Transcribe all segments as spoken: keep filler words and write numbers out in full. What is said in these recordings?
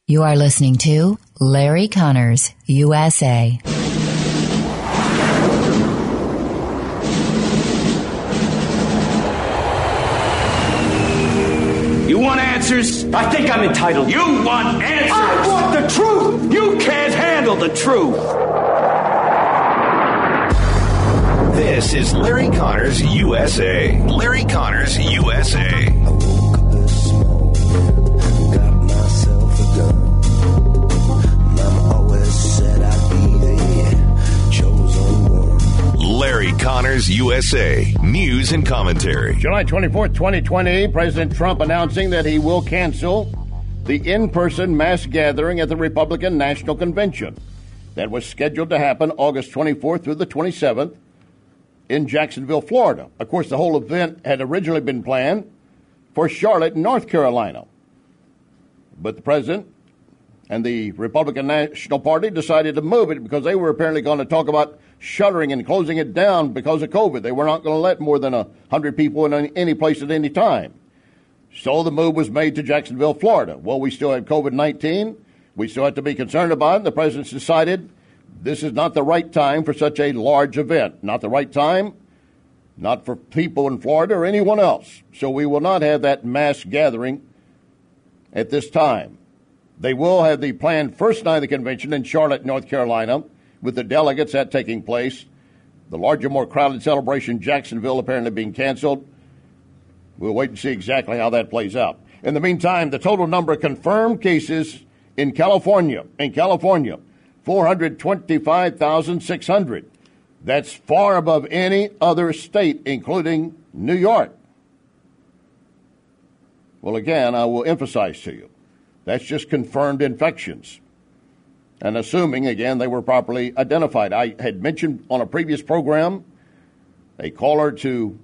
You are listening to Larry Connors, U S A. You want answers? I think I'm entitled. You want answers? I want the truth! You can't handle the truth! This is Larry Connors, U S A. Larry Connors, U S A. I woke up this morning, got myself a gun. Mama always said I'd be the chosen one. Larry Connors, U S A. News and commentary. July twenty-fourth, twenty twenty, President Trump announcing that he will cancel the in-person mass gathering at the Republican National Convention that was scheduled to happen August twenty-fourth through the twenty-seventh in Jacksonville, Florida. Of course, the whole event had originally been planned for Charlotte, North Carolina. But the president and the Republican National Party decided to move it because they were apparently going to talk about shuttering and closing it down because of COVID. They were not going to let more than one hundred people in any place at any time. So the move was made to Jacksonville, Florida. Well, we still have COVID nineteen. We still have to be concerned about it. The president's decided this is not the right time for such a large event. Not the right time, not for people in Florida or anyone else. So we will not have that mass gathering at this time. They will have the planned first night of the convention in Charlotte, North Carolina, with the delegates that taking place. The larger, more crowded celebration in Jacksonville apparently being canceled. We'll wait and see exactly how that plays out. In the meantime, the total number of confirmed cases in California, in California, four hundred twenty-five thousand six hundred. That's far above any other state, including New York. Well, again, I will emphasize to you, that's just confirmed infections. And assuming, again, they were properly identified. I had mentioned on a previous program a caller to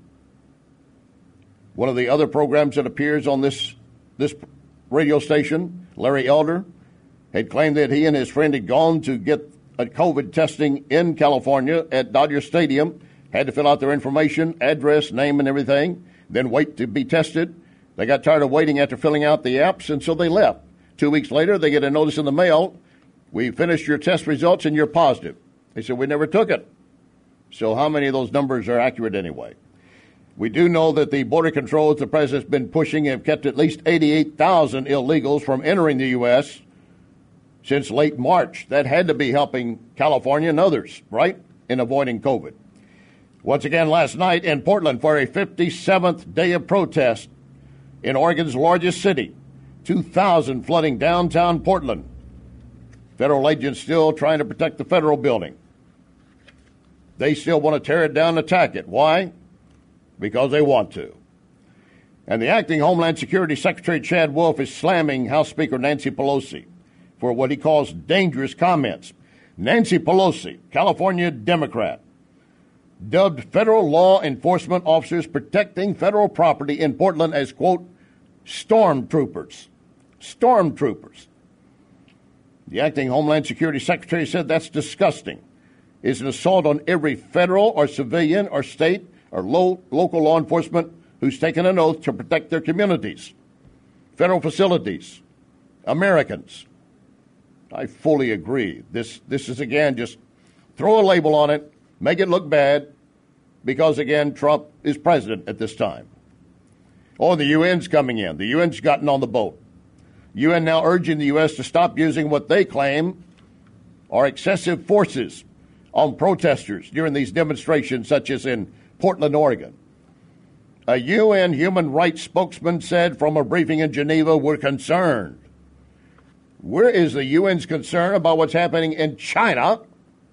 one of the other programs that appears on this this radio station, Larry Elder, had claimed that he and his friend had gone to get a COVID testing in California at Dodger Stadium, had to fill out their information, address, name, and everything, then wait to be tested. They got tired of waiting after filling out the apps, and so they left. Two weeks later, they get a notice in the mail, we finished your test results and you're positive. They said, we never took it. So how many of those numbers are accurate anyway? We do know that the border controls the president's been pushing have kept at least eighty-eight thousand illegals from entering the U S since late March. That had to be helping California and others, right, in avoiding COVID. Once again, last night in Portland for a fifty-seventh day of protest in Oregon's largest city, two thousand flooding downtown Portland. Federal agents still trying to protect the federal building. They still want to tear it down and attack it. Why? Because they want to. And the acting Homeland Security Secretary Chad Wolf is slamming House Speaker Nancy Pelosi for what he calls dangerous comments. Nancy Pelosi, California Democrat, dubbed federal law enforcement officers protecting federal property in Portland as, quote, stormtroopers. Stormtroopers. The acting Homeland Security Secretary said that's disgusting. It's an assault on every federal or civilian or state or low, local law enforcement who's taken an oath to protect their communities, federal facilities, Americans. I fully agree. This, this is, again, just throw a label on it, make it look bad, because, again, Trump is president at this time. Oh, the U N's coming in. The U N's gotten on the boat. U N now urging the U S to stop using what they claim are excessive forces on protesters during these demonstrations, such as in Portland, Oregon. A U N human rights spokesman said from a briefing in Geneva, we're concerned. Where is the U N's concern about what's happening in China,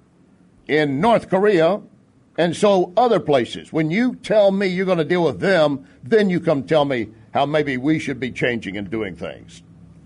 in North Korea, and so other places? When you tell me you're going to deal with them, then you come tell me how maybe we should be changing and doing things.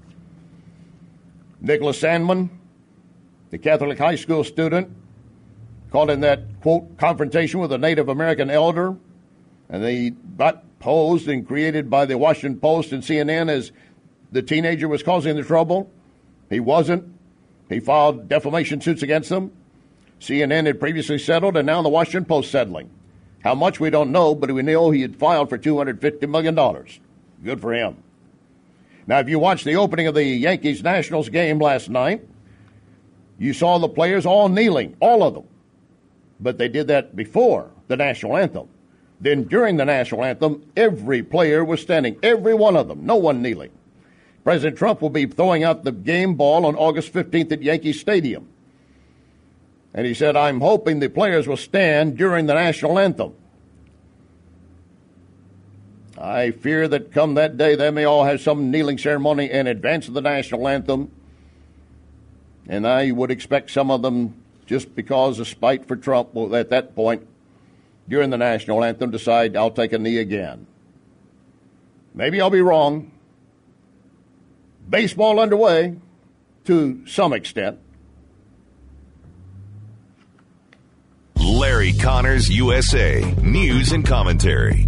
Nicholas Sandmann, the Catholic high school student, caught in that, quote, confrontation with a Native American elder, and they got posed and created by the Washington Post and C N N as the teenager was causing the trouble. He wasn't. He filed defamation suits against them. C N N had previously settled, and now the Washington Post settling. How much, we don't know, but we know he had filed for two hundred fifty million dollars. Good for him. Now, if you watched the opening of the Yankees-Nationals game last night, you saw the players all kneeling, all of them. But they did that before the national anthem. Then during the national anthem, every player was standing, every one of them, no one kneeling. President Trump will be throwing out the game ball on August fifteenth at Yankee Stadium. And he said, I'm hoping the players will stand during the national anthem. I fear that come that day, they may all have some kneeling ceremony in advance of the national anthem. And I would expect some of them, just because of spite for Trump, will at that point, during the national anthem, decide I'll take a knee again. Maybe I'll be wrong. Baseball underway to some extent. Larry Connors, U S A. News and commentary.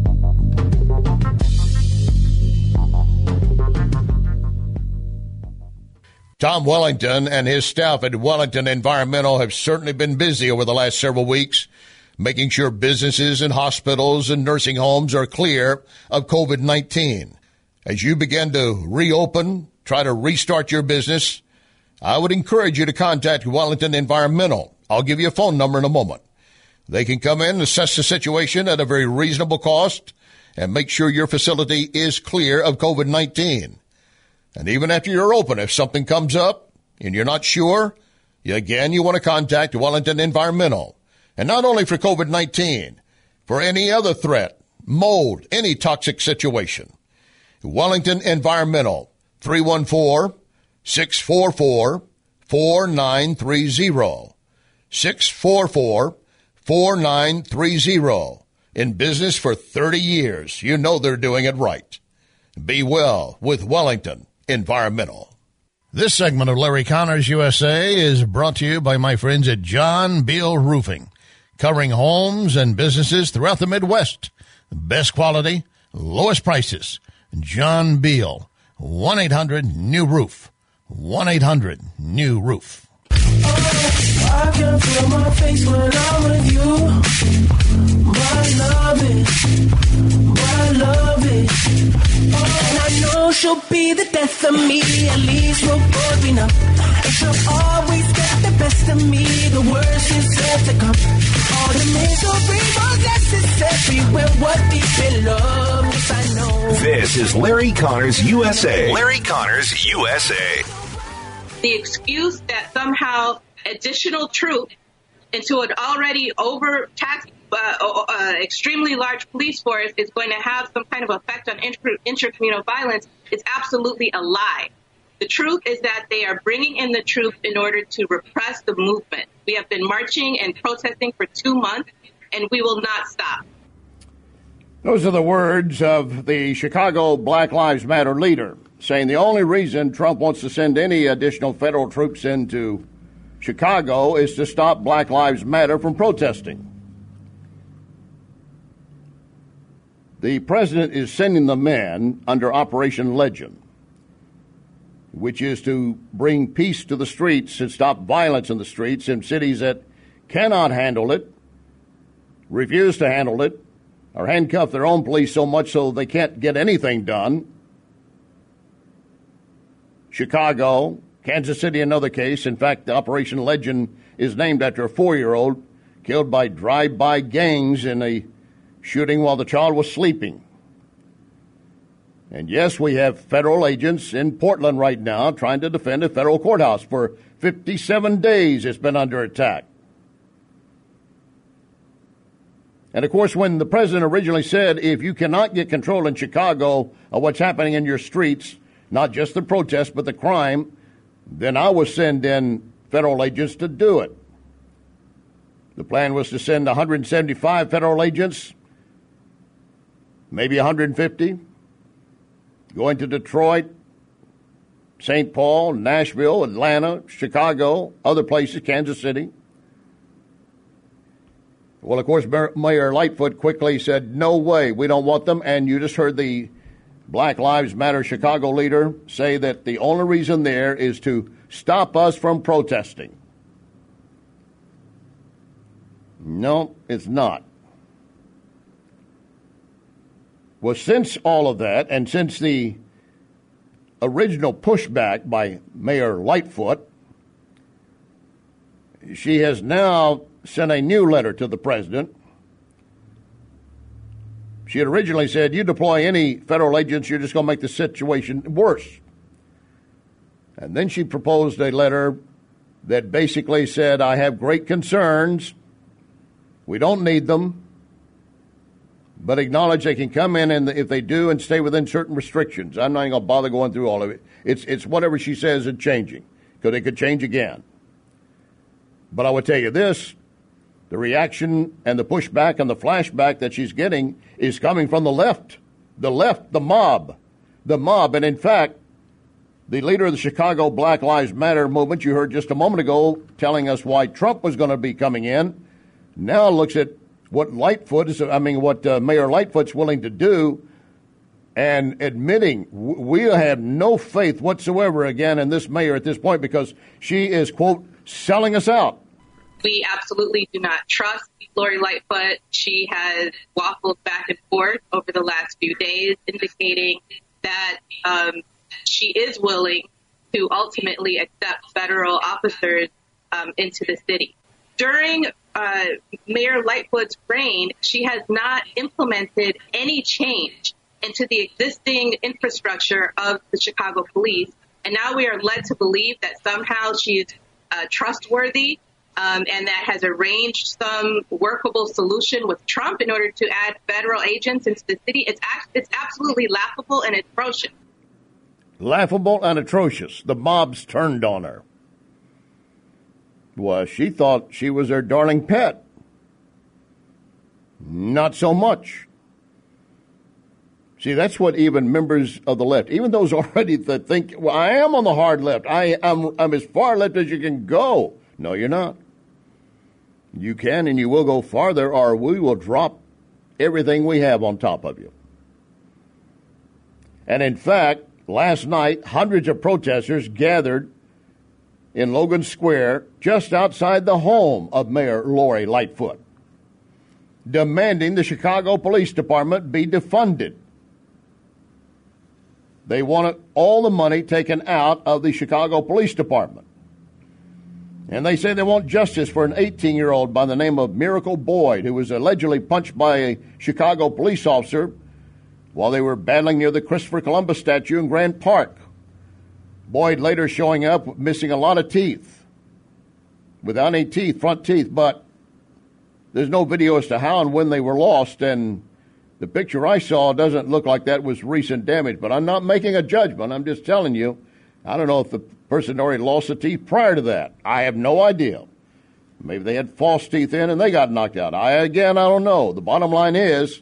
Tom Wellington and his staff at Wellington Environmental have certainly been busy over the last several weeks, making sure businesses and hospitals and nursing homes are clear of COVID nineteen. As you begin to reopen, try to restart your business, I would encourage you to contact Wellington Environmental. I'll give you a phone number in a moment. They can come in, assess the situation at a very reasonable cost, and make sure your facility is clear of COVID nineteen. And even after you're open, if something comes up and you're not sure, you, again, you want to contact Wellington Environmental. And not only for COVID nineteen, for any other threat, mold, any toxic situation. Wellington Environmental, three one four, six four four, four nine three zero. six four four, four nine three zero. In business for thirty years. You know they're doing it right. Be well with Wellington Environmental. This segment of Larry Connors U S A is brought to you by my friends at John Beal Roofing, covering homes and businesses throughout the Midwest. Best quality, lowest prices. John Beal, one eight hundred new roof. one eight hundred new roof. Oh, I can feel my face when I'm with you. My love it, my love it. Oh, and I know she'll be the death of me. At least we'll both be numb. And she'll always get the best of me. The worst is yet to come. All the misery was necessary when we're deep in love. Yes, I know. This is Larry Connors U S A. Larry Connors U S A. The excuse that somehow additional troops into an already overtaxed, uh, uh, extremely large police force is going to have some kind of effect on inter- intercommunal violence is absolutely a lie. The truth is that they are bringing in the troops in order to repress the movement. We have been marching and protesting for two months, and we will not stop. Those are the words of the Chicago Black Lives Matter leader, saying the only reason Trump wants to send any additional federal troops into Chicago is to stop Black Lives Matter from protesting. The president is sending the men under Operation Legend, which is to bring peace to the streets and stop violence in the streets in cities that cannot handle it, refuse to handle it, or handcuff their own police so much so they can't get anything done. Chicago, Kansas City, another case. In fact, Operation Legend is named after a four-year-old killed by drive-by gangs in a shooting while the child was sleeping. And yes, we have federal agents in Portland right now trying to defend a federal courthouse. For fifty-seven days it's been under attack. And of course, when the president originally said, if you cannot get control in Chicago of what's happening in your streets, not just the protests, but the crime, then I will send in federal agents to do it. The plan was to send one hundred seventy-five federal agents, maybe one hundred fifty, going to Detroit, Saint Paul, Nashville, Atlanta, Chicago, other places, Kansas City. Well, of course, Mayor Lightfoot quickly said, no way, we don't want them. And you just heard the Black Lives Matter Chicago leader say that the only reason there is to stop us from protesting. No, it's not. Well, since all of that, and since the original pushback by Mayor Lightfoot, she has now sent a new letter to the president. She had originally said, you deploy any federal agents, you're just going to make the situation worse. And then she proposed a letter that basically said, I have great concerns. We don't need them, but acknowledge they can come in, and if they do, and stay within certain restrictions. I'm not even going to bother going through all of it. It's it's whatever she says is changing, because it could change again. But I would tell you this, the reaction and the pushback and the flashback that she's getting is coming from the left. The left, the mob. The mob. And in fact, the leader of the Chicago Black Lives Matter movement, you heard just a moment ago, telling us why Trump was going to be coming in, now looks at what Lightfoot is, I mean, what uh, Mayor Lightfoot's willing to do, and admitting w- we have no faith whatsoever again in this mayor at this point, because she is, quote, selling us out. We absolutely do not trust Lori Lightfoot. She has waffled back and forth over the last few days, indicating that um, she is willing to ultimately accept federal officers um, into the city. During uh, Mayor Lightfoot's reign, she has not implemented any change into the existing infrastructure of the Chicago police. And now we are led to believe that somehow she's uh, trustworthy um, and that has arranged some workable solution with Trump in order to add federal agents into the city. It's, it's absolutely laughable and atrocious. Laughable and atrocious. The mob's turned on her. Well, she thought she was their darling pet. Not so much. See, that's what even members of the left, even those already that think, well, I am on the hard left. I, I'm, I'm as far left as you can go. No, you're not. You can and you will go farther, or we will drop everything we have on top of you. And in fact, last night, hundreds of protesters gathered in Logan Square, just outside the home of Mayor Lori Lightfoot, demanding the Chicago Police Department be defunded. They wanted all the money taken out of the Chicago Police Department. And they say they want justice for an eighteen-year-old by the name of Miracle Boyd, who was allegedly punched by a Chicago police officer while they were battling near the Christopher Columbus statue in Grant Park. Boyd later showing up missing a lot of teeth, without any teeth, front teeth, but there's no video as to how and when they were lost, and the picture I saw doesn't look like that was recent damage, but I'm not making a judgment. I'm just telling you, I don't know if the person already lost the teeth prior to that. I have no idea. Maybe they had false teeth in and they got knocked out. I, again, I don't know. The bottom line is,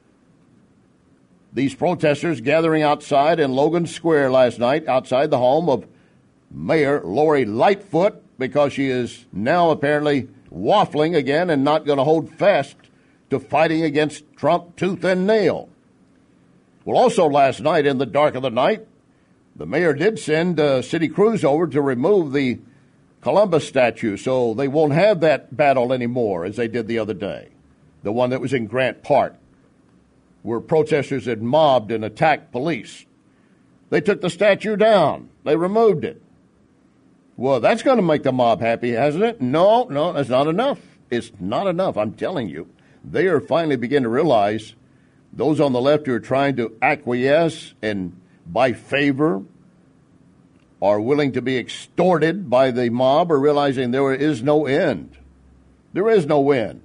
these protesters gathering outside in Logan Square last night, outside the home of Mayor Lori Lightfoot, because she is now apparently waffling again and not going to hold fast to fighting against Trump tooth and nail. Well, also last night, in the dark of the night, the mayor did send uh, city crews over to remove the Columbus statue, so they won't have that battle anymore as they did the other day, the one that was in Grant Park, where protesters had mobbed and attacked police. They took the statue down. They removed it. Well, that's going to make the mob happy, hasn't it? No, no, that's not enough. It's not enough, I'm telling you. They are finally beginning to realize, those on the left who are trying to acquiesce and by favor are willing to be extorted by the mob, are realizing there is no end. There is no end.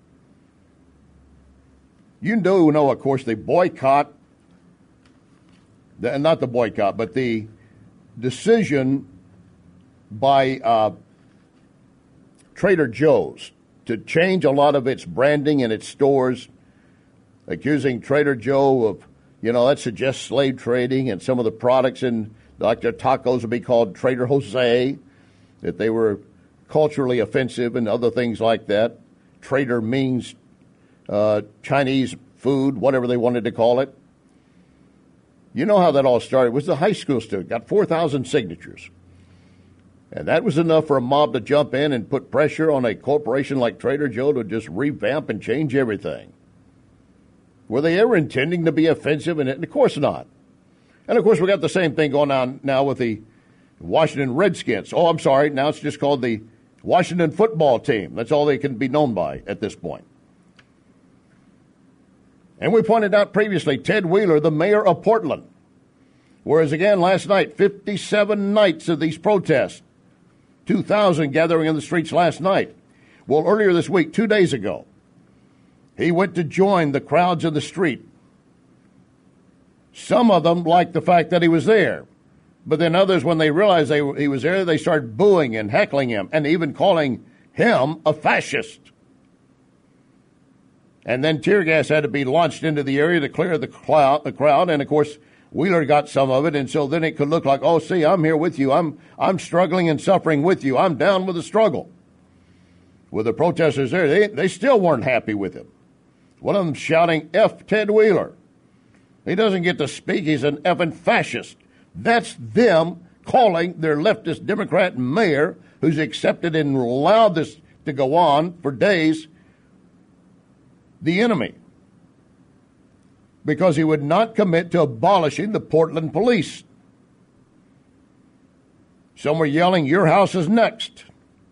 You do know, of course, the boycott, the, not the boycott, but the decision by uh, Trader Joe's to change a lot of its branding in its stores, accusing Trader Joe of, you know, that suggests slave trading, and some of the products in, like their tacos would be called Trader Jose, that they were culturally offensive and other things like that. Trader means uh, Chinese food, whatever they wanted to call it. You know how that all started. It was the high school student, got four thousand signatures. And that was enough for a mob to jump in and put pressure on a corporation like Trader Joe to just revamp and change everything. Were they ever intending to be offensive? And of course not. And, of course, we got the same thing going on now with the Washington Redskins. Oh, I'm sorry. Now it's just called the Washington Football Team. That's all they can be known by at this point. And we pointed out previously Ted Wheeler, the mayor of Portland. Whereas, again, last night, fifty-seven nights of these protests, two thousand gathering in the streets last night. Well, earlier this week, two days ago, he went to join the crowds in the street. Some of them liked the fact that he was there. But then others, when they realized they, he was there, they started booing and heckling him and even calling him a fascist. And then tear gas had to be launched into the area to clear the crowd. The crowd. And, of course, Wheeler got some of it. And so then it could look like, oh, see, I'm here with you. I'm, I'm struggling and suffering with you. I'm down with the struggle. With the protesters there, they, they still weren't happy with him. One of them shouting, F Ted Wheeler. He doesn't get to speak. He's an effing fascist. That's them calling their leftist Democrat mayor, who's accepted and allowed this to go on for days, the enemy. Because he would not commit to abolishing the Portland police. Some were yelling, your house is next.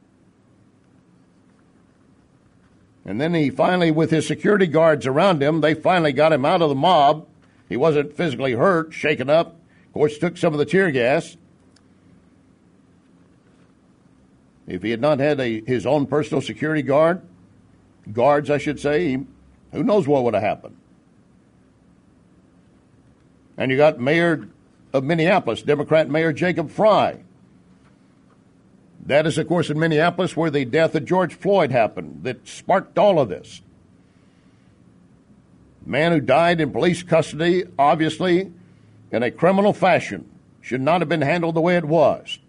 And then he finally, with his security guards around him, they finally got him out of the mob. He wasn't physically hurt, shaken up. Of course, took some of the tear gas. If he had not had a, his own personal security guard, guards, I should say, he, who knows what would have happened. And you got Mayor of Minneapolis, Democrat Mayor Jacob Frey. That is, of course, in Minneapolis where the death of George Floyd happened, that sparked all of this. Man who died in police custody, obviously, in a criminal fashion, should not have been handled the way it was.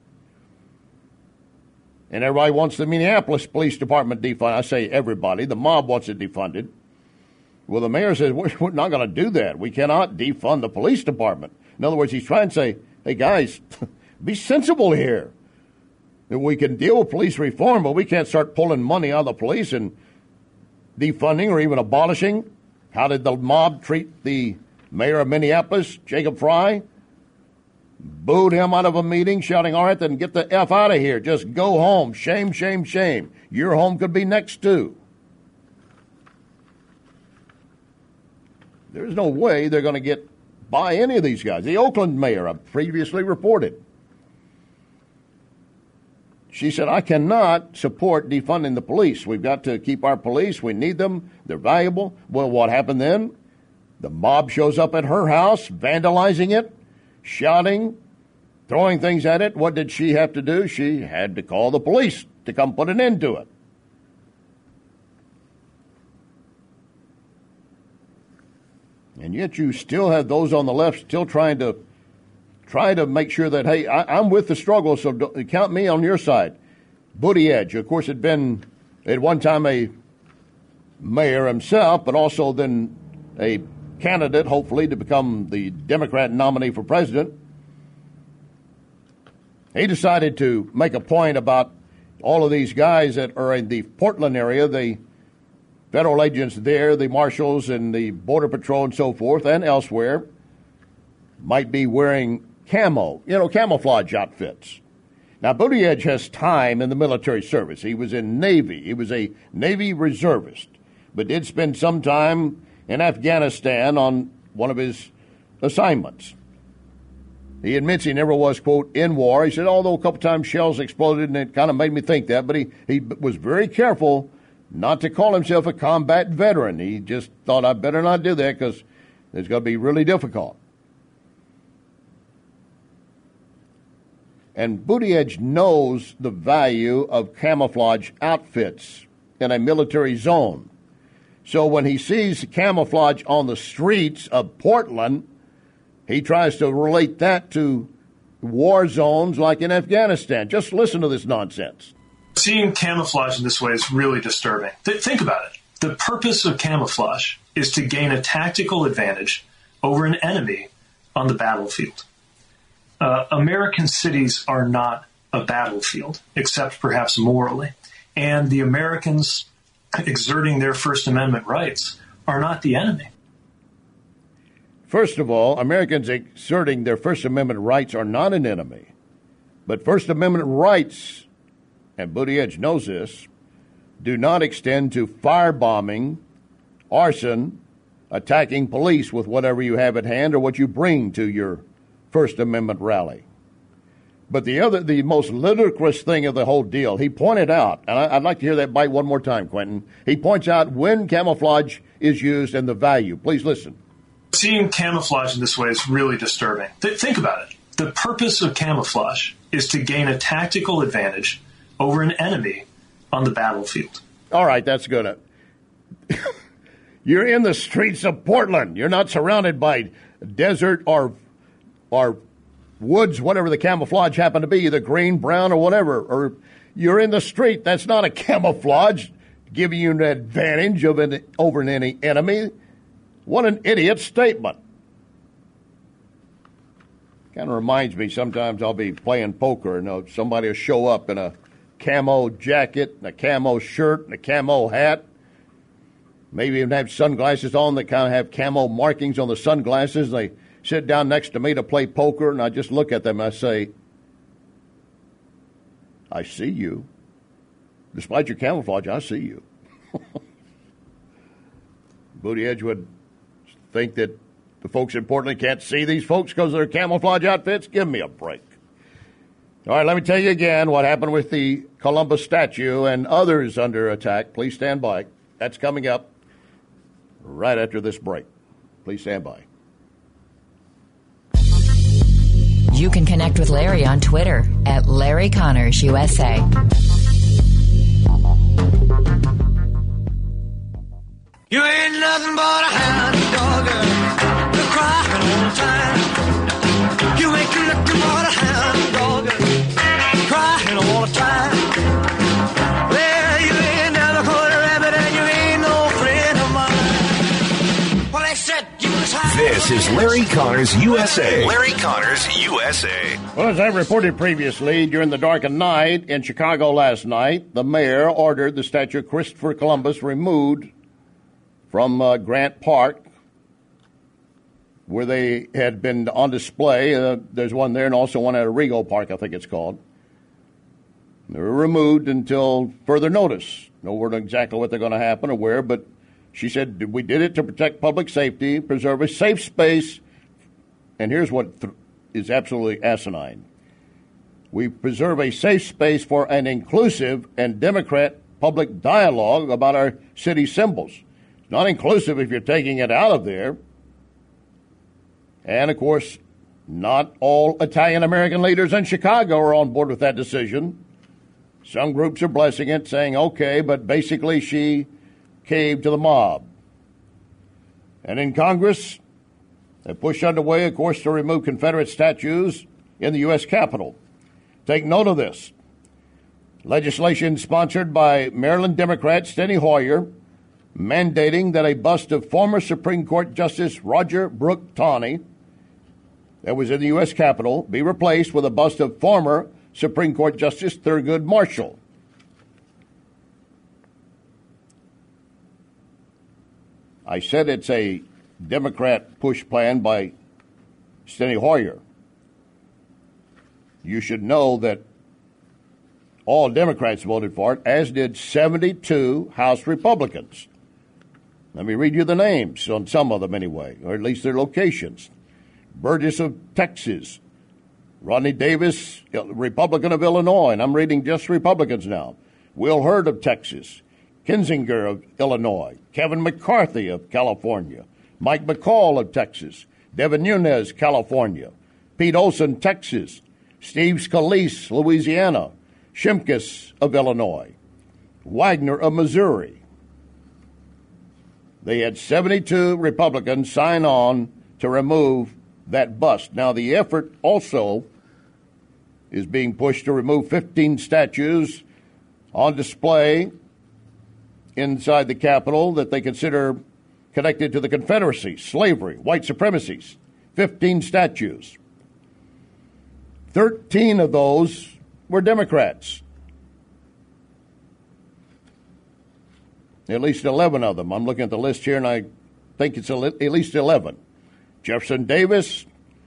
And everybody wants the Minneapolis Police Department defunded. I say everybody. The mob wants it defunded. Well, the mayor says, we're not going to do that. We cannot defund the police department. In other words, he's trying to say, hey, guys, be sensible here. We can deal with police reform, but we can't start pulling money out of the police and defunding or even abolishing. How did the mob treat the mayor of Minneapolis, Jacob Frey? Booed him out of a meeting, shouting, all right, then get the F out of here. Just go home. Shame, shame, shame. Your home could be next too. There's no way they're going to get by any of these guys. The Oakland mayor, I previously reported. She said, I cannot support defunding the police. We've got to keep our police. We need them. They're valuable. Well, what happened then? The mob shows up at her house, vandalizing it, shouting, throwing things at it. What did she have to do? She had to call the police to come put an end to it. And yet you still have those on the left still trying to try to make sure that, hey, I, I'm with the struggle, so don't, count me on your side. Buttigieg, of course, had been at one time a mayor himself, but also then a candidate, hopefully, to become the Democrat nominee for president. He decided to make a point about all of these guys that are in the Portland area, the federal agents there, the marshals and the Border Patrol and so forth, and elsewhere, might be wearing camo, you know, camouflage outfits. Now, Buttigieg has time in the military service. He was in Navy. He was a Navy reservist, but did spend some time in Afghanistan on one of his assignments. He admits he never was, quote, in war. He said, although a couple times shells exploded, and it kind of made me think that, but he, he was very careful not to call himself a combat veteran. He just thought, I better not do that because it's going to be really difficult. And Buttigieg knows the value of camouflage outfits in a military zone. So when he sees camouflage on the streets of Portland, he tries to relate that to war zones like in Afghanistan. Just listen to this nonsense. Seeing camouflage in this way is really disturbing. Th- think about it. The purpose of camouflage is to gain a tactical advantage over an enemy on the battlefield. Uh, American cities are not a battlefield, except perhaps morally. And the Americans exerting their First Amendment rights are not the enemy. First of all, Americans exerting their First Amendment rights are not an enemy. But First Amendment rights, and Buttigieg knows this, do not extend to firebombing, arson, attacking police with whatever you have at hand or what you bring to your First Amendment rally. But the other, the most ludicrous thing of the whole deal, he pointed out, and I'd like to hear that bite one more time, Quentin. He points out when camouflage is used and the value. Please listen. Seeing camouflage in this way is really disturbing. Th- think about it. The purpose of camouflage is to gain a tactical advantage over an enemy on the battlefield. All right, that's good. You're in the streets of Portland. You're not surrounded by desert or or woods, whatever the camouflage happened to be, either green, brown, or whatever. Or you're in the street. That's not a camouflage giving you an advantage of an, over any enemy. What an idiot statement. Kind of reminds me, sometimes I'll be playing poker and uh, somebody will show up in a camo jacket, and a camo shirt, and a camo hat. Maybe even have sunglasses on that kind of have camo markings on the sunglasses. They sit down next to me to play poker, and I just look at them and I say, I see you. Despite your camouflage, I see you. Buttigieg would think that the folks in Portland can't see these folks because of their camouflage outfits? Give me a break. All right, let me tell you again what happened with the Columbus statue and others under attack. Please stand by. That's coming up right after this break. Please stand by. You can connect with Larry on Twitter at Larry Connors U S A. You ain't nothing but a hound dog, you're crying all the time. You ain't nothing but a hound dog, crying all the time. Well, you ain't never caught a rabbit and you ain't no friend of mine. Well, they said you was high. This is Larry Connors U S A. Larry Connors U S A. Well, as I reported previously, during the darkened night in Chicago last night, the mayor ordered the statue of Christopher Columbus removed from uh, Grant Park, where they had been on display. Uh, there's one there and also one at Arrigo Park, I think it's called. They were removed until further notice. No word on exactly what they're going to happen or where, but she said we did it to protect public safety, preserve a safe space, and here's what th- is absolutely asinine. We preserve a safe space for an inclusive and Democrat public dialogue about our city symbols. Not inclusive if you're taking it out of there. And, of course, not all Italian-American leaders in Chicago are on board with that decision. Some groups are blessing it, saying, okay, but basically she caved to the mob. And in Congress, a push underway, of course, to remove Confederate statues in the U S Capitol. Take note of this. Legislation sponsored by Maryland Democrat Steny Hoyer, mandating that a bust of former Supreme Court Justice Roger Brooke Taney, that was in the U S Capitol, be replaced with a bust of former Supreme Court Justice Thurgood Marshall. I said it's a Democrat push plan by Steny Hoyer. You should know that all Democrats voted for it, as did seventy-two House Republicans. Let me read you the names on some of them anyway, or at least their locations. Burgess of Texas, Rodney Davis, Republican of Illinois, and I'm reading just Republicans now. Will Hurd of Texas, Kinzinger of Illinois, Kevin McCarthy of California, Mike McCall of Texas, Devin Nunes, California, Pete Olson, Texas, Steve Scalise, Louisiana, Shimkus of Illinois, Wagner of Missouri. They had seventy-two Republicans sign on to remove that bust. Now, the effort also is being pushed to remove fifteen statues on display inside the Capitol that they consider connected to the Confederacy, slavery, white supremacies. fifteen statues. thirteen of those were Democrats. At least eleven of them. I'm looking at the list here, and I think it's at least eleven. Jefferson Davis,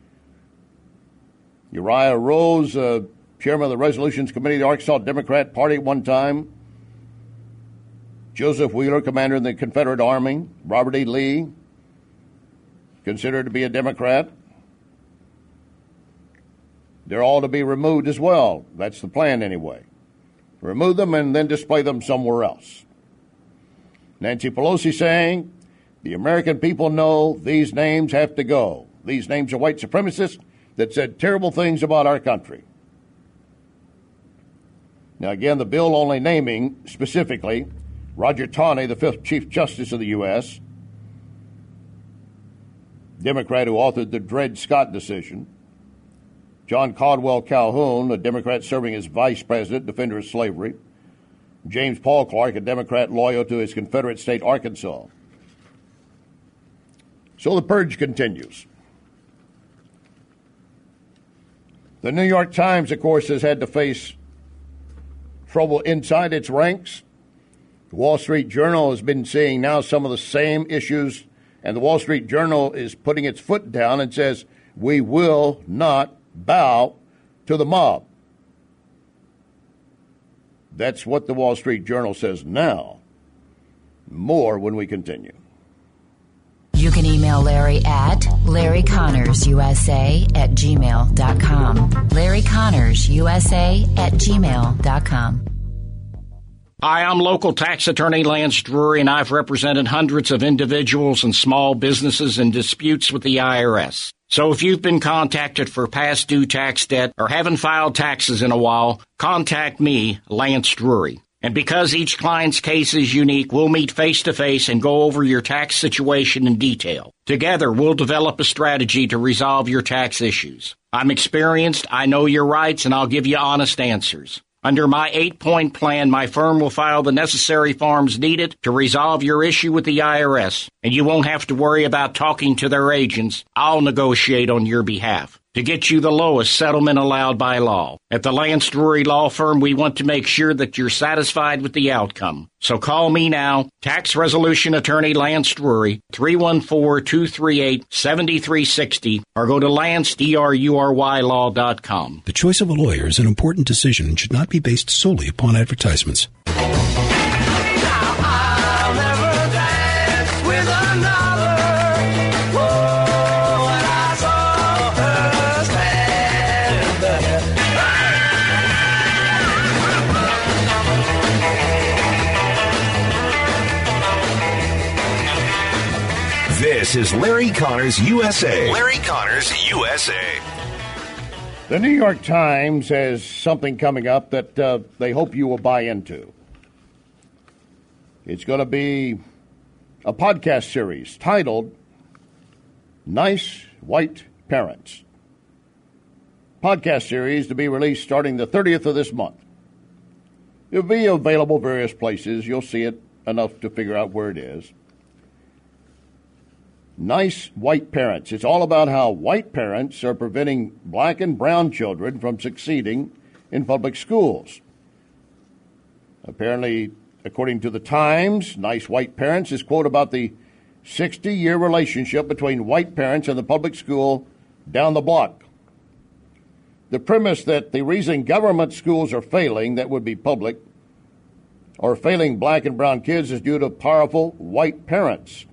Uriah Rose, uh, chairman of the Resolutions Committee of the Arkansas Democrat Party at one time, Joseph Wheeler, commander in the Confederate Army, Robert E. Lee, considered to be a Democrat. They're all to be removed as well. That's the plan anyway. Remove them and then display them somewhere else. Nancy Pelosi saying, the American people know these names have to go. These names are white supremacists that said terrible things about our country. Now, again, the bill only naming specifically Roger Taney, the fifth Chief Justice of the U S, Democrat who authored the Dred Scott decision, John Caldwell Calhoun, a Democrat serving as vice president, defender of slavery, James Paul Clark, a Democrat loyal to his Confederate state, Arkansas. So the purge continues. The New York Times, of course, has had to face trouble inside its ranks. The Wall Street Journal has been seeing now some of the same issues, and the Wall Street Journal is putting its foot down and says, we will not bow to the mob. That's what the Wall Street Journal says now. More when we continue. You can email Larry at Larry Connors U S A at gmail dot com. Larry Connors U S A at gmail dot com. Hi, I'm local tax attorney Lance Drury, and I've represented hundreds of individuals and small businesses in disputes with the I R S. So if you've been contacted for past due tax debt or haven't filed taxes in a while, contact me, Lance Drury. And because each client's case is unique, we'll meet face-to-face and go over your tax situation in detail. Together, we'll develop a strategy to resolve your tax issues. I'm experienced, I know your rights, and I'll give you honest answers. Under my eight-point plan, my firm will file the necessary forms needed to resolve your issue with the I R S, and you won't have to worry about talking to their agents. I'll negotiate on your behalf to get you the lowest settlement allowed by law. At the Lance Drury Law Firm, we want to make sure that you're satisfied with the outcome. So call me now, Tax Resolution Attorney Lance Drury, three one four, two three eight, seven three six zero, or go to lance drury law dot com. The choice of a lawyer is an important decision and should not be based solely upon advertisements. This is Larry Connors U S A. Larry Connors U S A. The New York Times has something coming up that uh, they hope you will buy into. It's going to be a podcast series titled Nice White Parents. Podcast series to be released starting the thirtieth of this month. It'll be available various places. You'll see it enough to figure out where it is. Nice White Parents. It's all about how white parents are preventing black and brown children from succeeding in public schools. Apparently, according to the Times, Nice White Parents is, quote, about the sixty-year relationship between white parents and the public school down the block. The premise that the reason government schools are failing, that would be public, or failing black and brown kids is due to powerful white parents.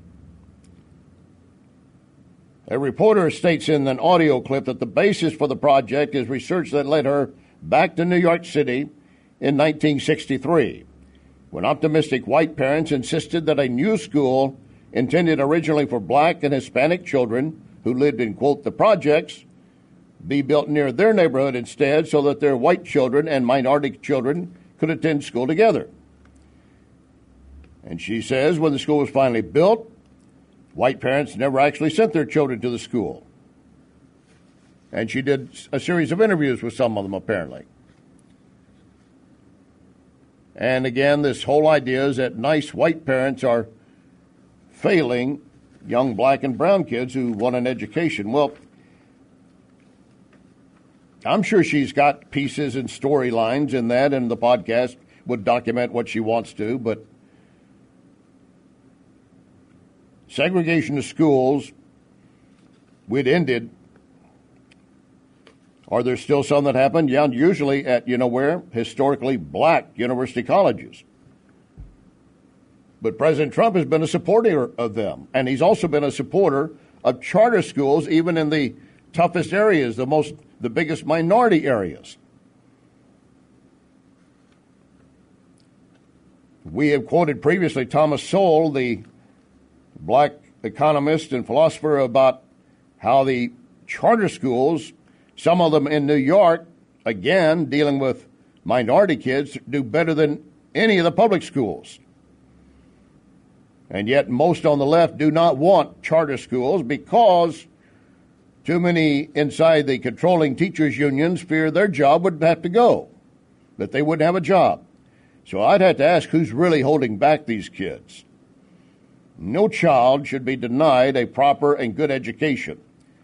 A reporter states in an audio clip that the basis for the project is research that led her back to New York City in nineteen sixty-three, when optimistic white parents insisted that a new school intended originally for black and Hispanic children who lived in, quote, the projects, be built near their neighborhood instead so that their white children and minority children could attend school together. And she says when the school was finally built, white parents never actually sent their children to the school. And she did a series of interviews with some of them, apparently. And again, this whole idea is that nice white parents are failing young black and brown kids who want an education. Well, I'm sure she's got pieces and storylines in that, and the podcast would document what she wants to, but segregation of schools we'd ended. Are there still some that happen? Yeah, usually at, you know where? Historically black university colleges. But President Trump has been a supporter of them, and he's also been a supporter of charter schools, even in the toughest areas, the most, the biggest minority areas. We have quoted previously Thomas Sowell, the black economist and philosopher, about how the charter schools, some of them in New York, again, dealing with minority kids, do better than any of the public schools. And yet most on the left do not want charter schools because too many inside the controlling teachers' unions fear their job would have to go, that they wouldn't have a job. So I'd have to ask who's really holding back these kids. No child should be denied a proper and good education.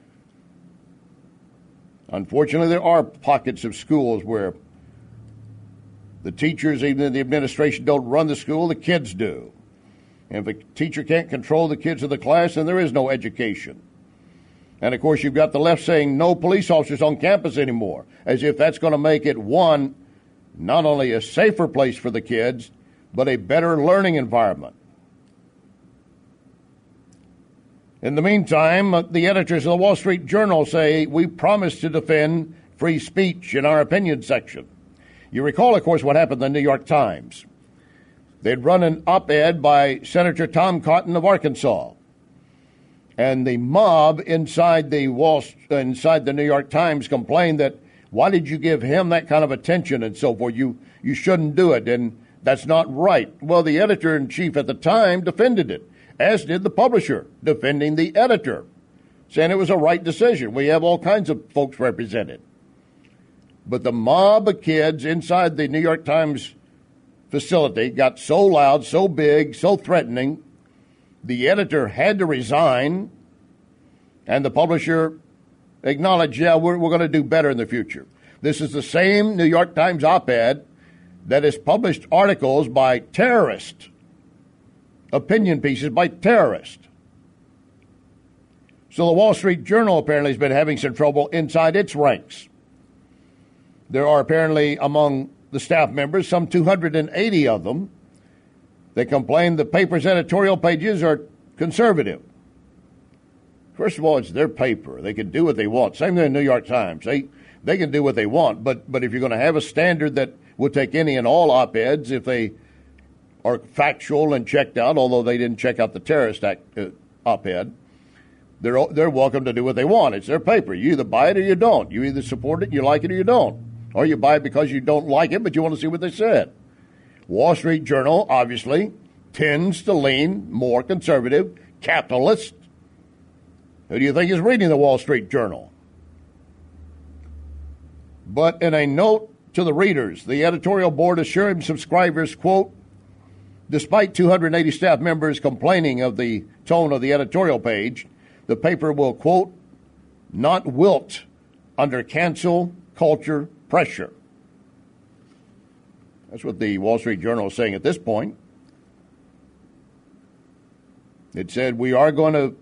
Unfortunately, there are pockets of schools where the teachers, even the administration, don't run the school, the kids do. And if a teacher can't control the kids of the class, then there is no education. And, of course, you've got the left saying no police officers on campus anymore, as if that's going to make it, one, not only a safer place for the kids, but a better learning environment. In the meantime, the editors of the Wall Street Journal say we promised to defend free speech in our opinion section. You recall, of course, what happened in the New York Times. They'd run an op-ed by Senator Tom Cotton of Arkansas. And the mob inside the Wall, inside the New York Times complained that, why did you give him that kind of attention and so forth? You, you shouldn't do it, and that's not right. Well, the editor-in-chief at the time defended it, as did the publisher, defending the editor, saying it was a right decision. We have all kinds of folks represented. But the mob of kids inside the New York Times facility got so loud, so big, so threatening, the editor had to resign, and the publisher acknowledged, yeah, we're, we're going to do better in the future. This is the same New York Times op-ed that has published articles by terrorists, opinion pieces by terrorists. So the Wall Street Journal apparently has been having some trouble inside its ranks. There are apparently among the staff members, some two hundred eighty of them, that complain the paper's editorial pages are conservative. First of all, it's their paper. They can do what they want. Same thing in the New York Times. They they can do what they want, but but if you're going to have a standard that will take any and all op-eds, if they are factual and checked out, although they didn't check out the terrorist act, uh, op-ed, they're they're welcome to do what they want. It's their paper. You either buy it or you don't. You either support it, you like it, or you don't. Or you buy it because you don't like it, but you want to see what they said. Wall Street Journal, obviously, tends to lean more conservative, capitalist. Who do you think is reading the Wall Street Journal? But in a note to the readers, the editorial board assured subscribers, quote, despite two hundred eighty staff members complaining of the tone of the editorial page, the paper will, quote, not wilt under cancel culture pressure. That's what the Wall Street Journal is saying at this point. It said, we are going to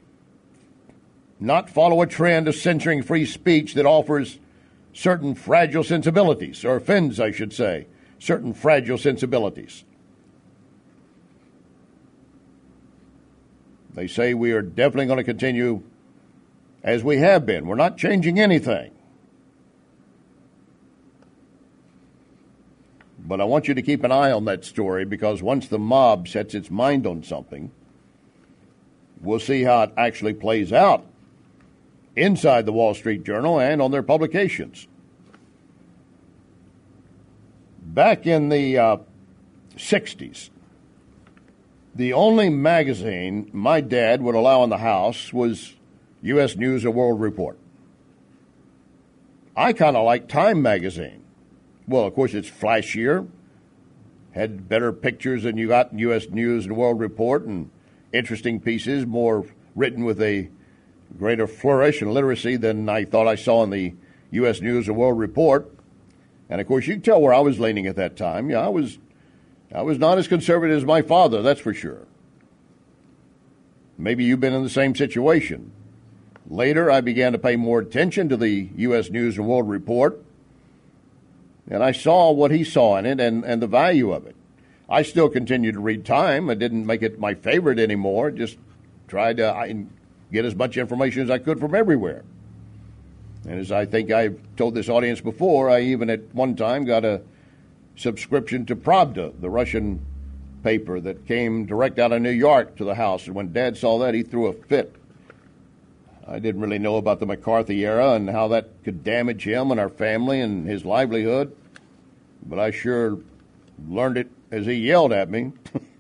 not follow a trend of censoring free speech that offers certain fragile sensibilities, or offends, I should say, certain fragile sensibilities. They say we are definitely going to continue as we have been. We're not changing anything. But I want you to keep an eye on that story, because once the mob sets its mind on something, we'll see how it actually plays out inside the Wall Street Journal and on their publications. Back in the uh, sixties, the only magazine my dad would allow in the house was U S News and World Report. I kind of like Time magazine. Well, of course, it's flashier, had better pictures than you got in U S News and World Report, and interesting pieces, more written with a greater flourish and literacy than I thought I saw in the U S News and World Report. And, of course, you can tell where I was leaning at that time. Yeah, I was I was not as conservative as my father, that's for sure. Maybe you've been in the same situation. Later, I began to pay more attention to the U S News and World Report, and I saw what he saw in it and, and the value of it. I still continue to read Time. I didn't make it my favorite anymore, just tried to I, get as much information as I could from everywhere. And as I think I've told this audience before, I even at one time got a subscription to Pravda, the Russian paper that came direct out of New York to the house. And when Dad saw that, he threw a fit. I didn't really know about the McCarthy era and how that could damage him and our family and his livelihood, but I sure learned it as he yelled at me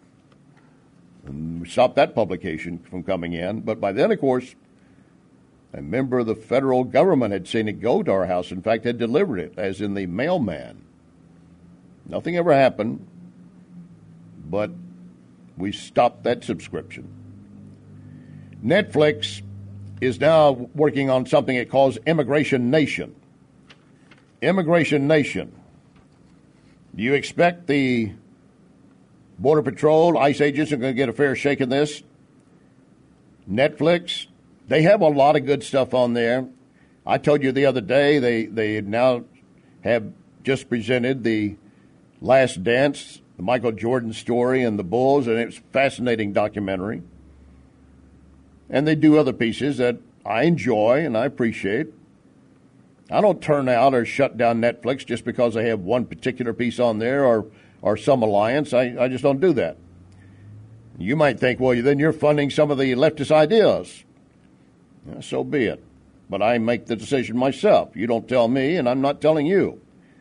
and stopped that publication from coming in. But by then, of course, a member of the federal government had seen it go to our house, in fact, had delivered it, as in the mailman. Nothing ever happened, but we stopped that subscription. Netflix is now working on something it calls Immigration Nation. Immigration Nation. Do you expect the Border Patrol, ICE agents are going to get a fair shake in this? Netflix, they have a lot of good stuff on there. I told you the other day they, they now have just presented the Last Dance, the Michael Jordan story and the Bulls, and it's a fascinating documentary. And they do other pieces that I enjoy and I appreciate. I don't turn out or shut down Netflix just because I have one particular piece on there or, or some alliance. I, I just don't do that. You might think, well, then you're funding some of the leftist ideas. Yeah, so be it. But I make the decision myself. You don't tell me, and I'm not telling you.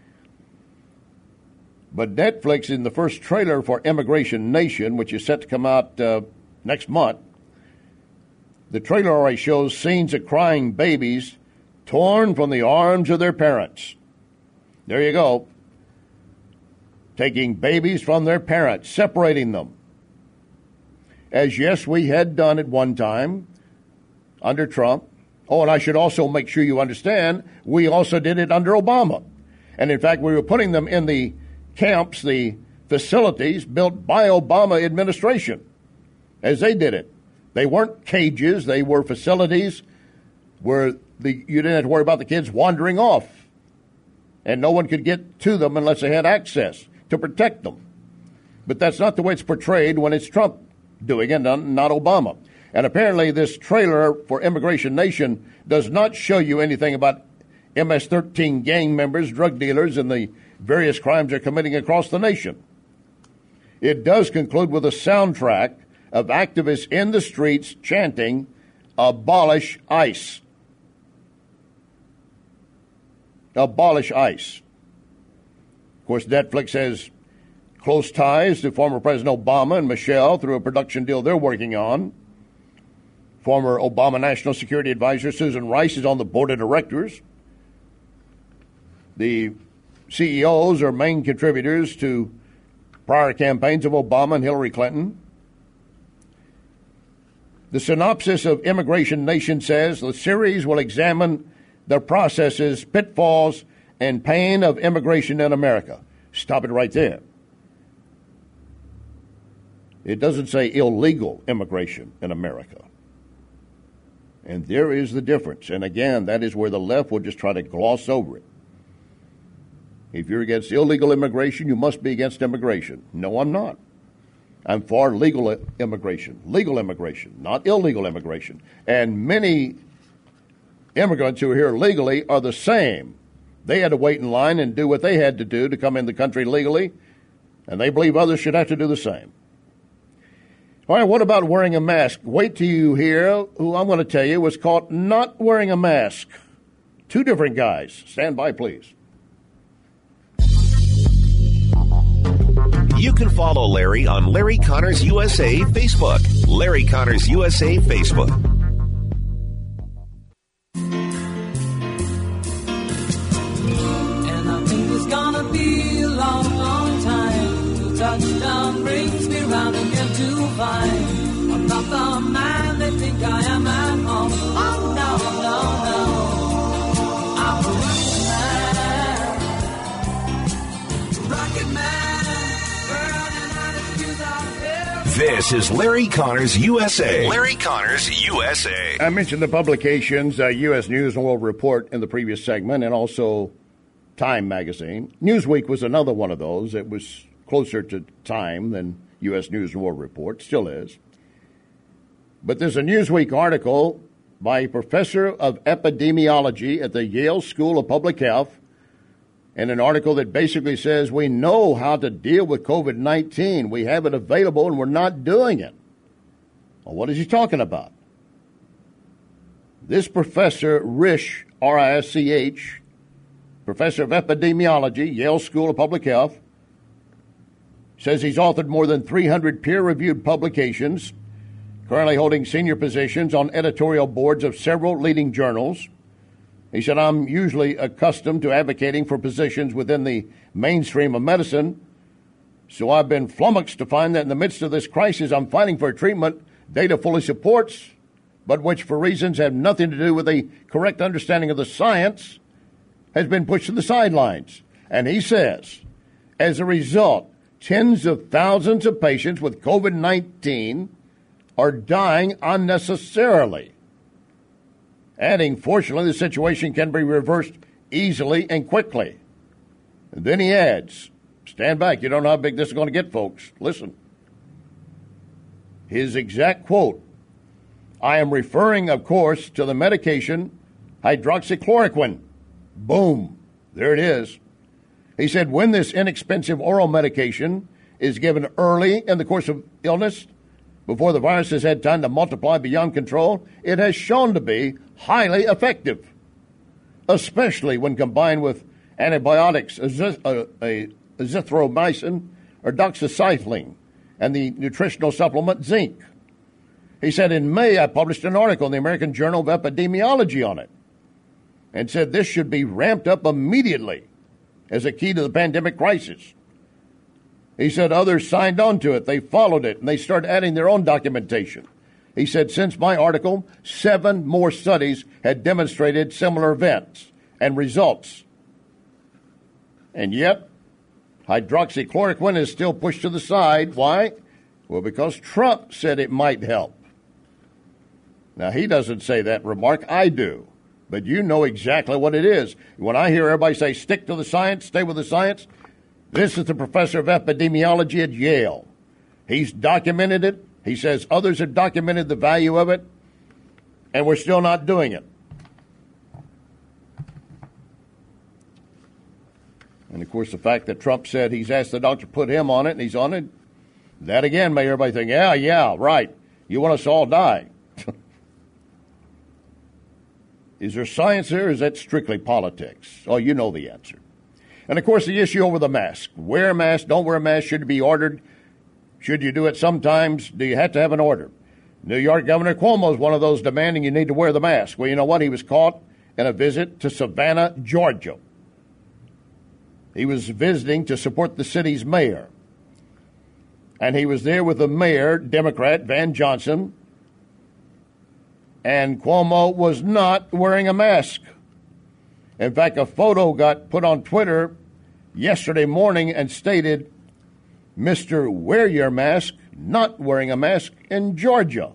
But Netflix, in the first trailer for Immigration Nation, which is set to come out uh, next month, the trailer already shows scenes of crying babies torn from the arms of their parents. There you go. Taking babies from their parents, separating them. As, yes, we had done at one time under Trump. Oh, and I should also make sure you understand, we also did it under Obama. And, in fact, we were putting them in the camps, the facilities built by Obama administration, as they did it. They weren't cages. They were facilities where the, you didn't have to worry about the kids wandering off. And no one could get to them unless they had access to protect them. But that's not the way it's portrayed when it's Trump doing it, not Obama. And apparently this trailer for Immigration Nation does not show you anything about M S thirteen gang members, drug dealers, and the various crimes they're committing across the nation. It does conclude with a soundtrack of activists in the streets chanting, "Abolish ICE." Abolish ICE. Of course, Netflix has close ties to former President Obama and Michelle through a production deal they're working on. Former Obama National Security Advisor Susan Rice is on the board of directors. The C E Os are main contributors to prior campaigns of Obama and Hillary Clinton. The synopsis of Immigration Nation says the series will examine the processes, pitfalls, and pain of immigration in America. Stop it right there. It doesn't say illegal immigration in America. And there is the difference. And again, that is where the left will just try to gloss over it. If you're against illegal immigration, you must be against immigration. No, I'm not. I'm for legal immigration, legal immigration, not illegal immigration. And many immigrants who are here legally are the same. They had to wait in line and do what they had to do to come in the country legally, and they believe others should have to do the same. All right, what about wearing a mask? Wait till you hear who I'm going to tell you was caught not wearing a mask. Two different guys. Stand by, please. You can follow Larry on Larry Connors U S A Facebook. Larry Connors U S A Facebook. And I think it's gonna be a long, long time till touchdown brings me round again to find I'm not the man they think I am at home. Oh, no, no, no. I'm a rocket man. Rocket man. This is Larry Connors U S A. Larry Connors U S A. I mentioned the publications, uh, U S News and World Report in the previous segment, and also Time magazine. Newsweek was another one of those. It was closer to Time than U S News and World Report, still is. But there's a Newsweek article by a professor of epidemiology at the Yale School of Public Health, and an article that basically says we know how to deal with COVID nineteen. We have it available, and we're not doing it. Well, what is he talking about? This professor, Risch, R I S C H, professor of epidemiology, Yale School of Public Health, says he's authored more than three hundred peer-reviewed publications, currently holding senior positions on editorial boards of several leading journals. He said, I'm usually accustomed to advocating for positions within the mainstream of medicine, so I've been flummoxed to find that in the midst of this crisis, I'm fighting for a treatment data fully supports, but which for reasons have nothing to do with a correct understanding of the science, has been pushed to the sidelines. And he says, as a result, tens of thousands of patients with COVID nineteen are dying unnecessarily. Adding, fortunately, the situation can be reversed easily and quickly. And then he adds, stand back, you don't know how big this is going to get, folks. Listen. His exact quote, I am referring, of course, to the medication hydroxychloroquine. Boom. There it is. He said, when this inexpensive oral medication is given early in the course of illness, before the virus has had time to multiply beyond control, it has shown to be highly effective, especially when combined with antibiotics, azithromycin or doxycycline, and the nutritional supplement zinc. He said, in May, I published an article in the American Journal of Epidemiology on it and said this should be ramped up immediately as a key to the pandemic crisis. He said others signed on to it. They followed it, and they started adding their own documentation. He said since my article, seven more studies had demonstrated similar events and results. And yet, hydroxychloroquine is still pushed to the side. Why? Well, because Trump said it might help. Now, he doesn't say that remark. I do. But you know exactly what it is. When I hear everybody say, stick to the science, stay with the science, this is the professor of epidemiology at Yale. He's documented it. He says others have documented the value of it, and we're still not doing it. And, of course, the fact that Trump said he's asked the doctor to put him on it, and he's on it, that again made everybody think, yeah, yeah, right. You want us to all die. Is there science there, or is that strictly politics? Oh, you know the answer. And, of course, the issue over the mask. Wear a mask, don't wear a mask, should it be ordered? Should you do it sometimes? Do you have to have an order? New York Governor Cuomo is one of those demanding you need to wear the mask. Well, you know what? He was caught in a visit to Savannah, Georgia. He was visiting to support the city's mayor. And he was there with the mayor, Democrat Van Johnson, and Cuomo was not wearing a mask. In fact, a photo got put on Twitter yesterday morning and stated, Mister Wear Your Mask, not wearing a mask in Georgia.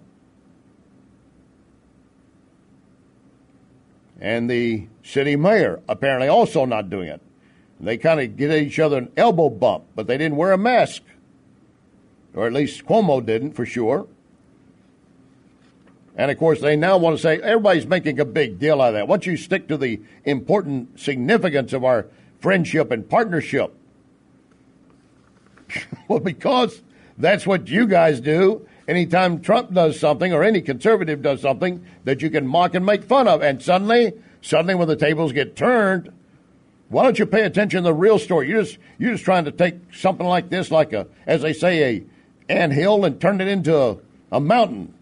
And the city mayor apparently also not doing it. They kind of give each other an elbow bump, but they didn't wear a mask. Or at least Cuomo didn't, for sure. And, of course, they now want to say, everybody's making a big deal out of that. Why don't you stick to the important significance of our friendship and partnership? Well, because that's what you guys do anytime Trump does something or any conservative does something that you can mock and make fun of. And suddenly, suddenly when the tables get turned, why don't you pay attention to the real story? You're just, you're just trying to take something like this, like a, as they say, a anthill and turn it into a, a mountain.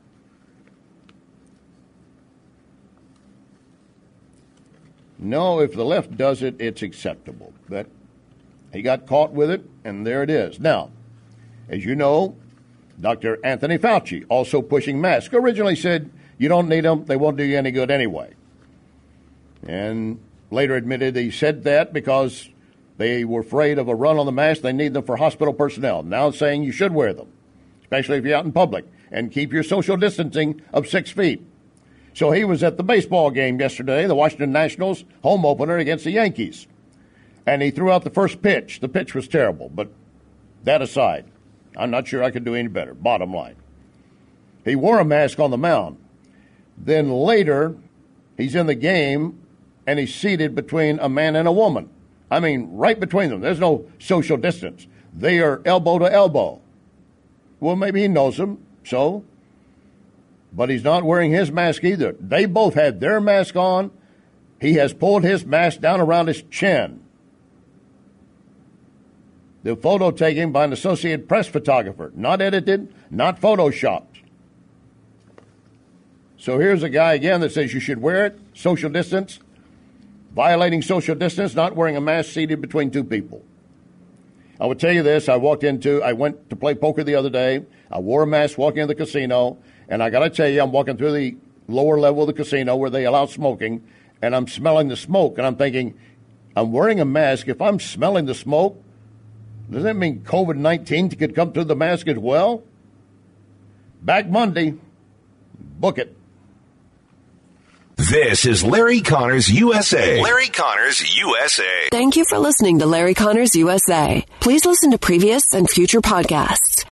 No, if the left does it, it's acceptable. But he got caught with it, and there it is. Now, as you know, Doctor Anthony Fauci also pushing masks. Originally said, you don't need them, they won't do you any good anyway. And later admitted he said that because they were afraid of a run on the mask. They need them for hospital personnel. Now saying you should wear them. especially if you're out in public, and keep your social distancing of six feet. So he was at the baseball game yesterday, the Washington Nationals home opener against the Yankees. And he threw out the first pitch. The pitch was terrible, but that aside, I'm not sure I could do any better, bottom line. He wore a mask on the mound. Then later, he's in the game, and he's seated between a man and a woman. I mean, right between them. There's no social distance. They are elbow to elbow. Well, maybe he knows them, so. But he's not wearing his mask either. They both had their mask on. He has pulled his mask down around his chin. The photo taken by an Associated Press photographer, not edited, not photoshopped. So here's a guy again that says you should wear it, social distance, violating social distance, not wearing a mask seated between two people. I would tell you this, I walked into, I went to play poker the other day, I wore a mask walking into the casino, and I got to tell you, I'm walking through the lower level of the casino where they allow smoking, and I'm smelling the smoke, and I'm thinking, I'm wearing a mask, if I'm smelling the smoke, does that mean COVID nineteen could come through the mask as well? Back Monday. Book it. This is Larry Connors U S A. Larry Connors U S A. Thank you for listening to Larry Connors U S A. Please listen to previous and future podcasts